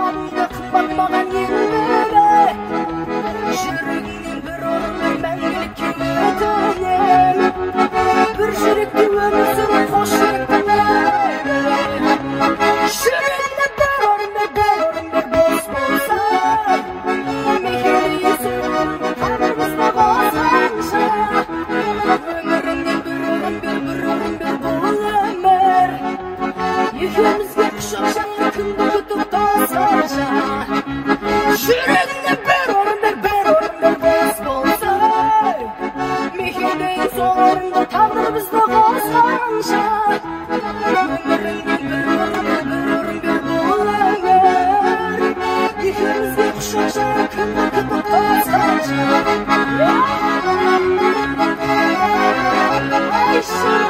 Canımda kıpatmagan yerlere Жүрегіңнен бір орынды мәңгілік өтінем Bir жүректі өмір сүріп қош жүрегімде бір орынды бос болса Мекенді есім қабырғасына басқанша Өміріңнен бір орын бер бұл өмір Екеумізге құшақ жайып күнді күтіп тасқанша Жүрегімде бір орынды бос болса Мекенді сол орынды тағдыр бізді қосқанша Өміріңнен бір орын бер бұл өмір Екеумізге құшақ жайып күнді күтіп тасқанша